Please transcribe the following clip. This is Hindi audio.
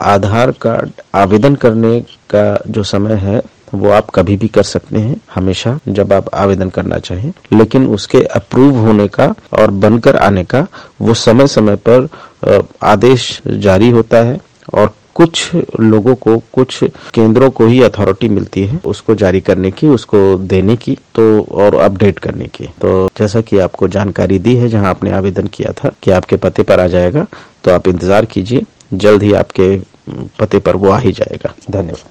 आधार कार्ड आवेदन करने का जो समय है वो आप कभी भी कर सकते हैं, हमेशा जब आप आवेदन करना चाहें, लेकिन उसके अप्रूव होने का और बनकर आने का वो समय समय पर आदेश जारी होता है और कुछ लोगों को, कुछ केंद्रों को ही अथॉरिटी मिलती है उसको जारी करने की, उसको देने की, तो और अपडेट करने की। तो जैसा कि आपको जानकारी दी है जहां आपने आवेदन किया था कि आपके पते पर आ जाएगा, तो आप इंतजार कीजिए, जल्द ही आपके पते पर वो आ ही जाएगा। धन्यवाद।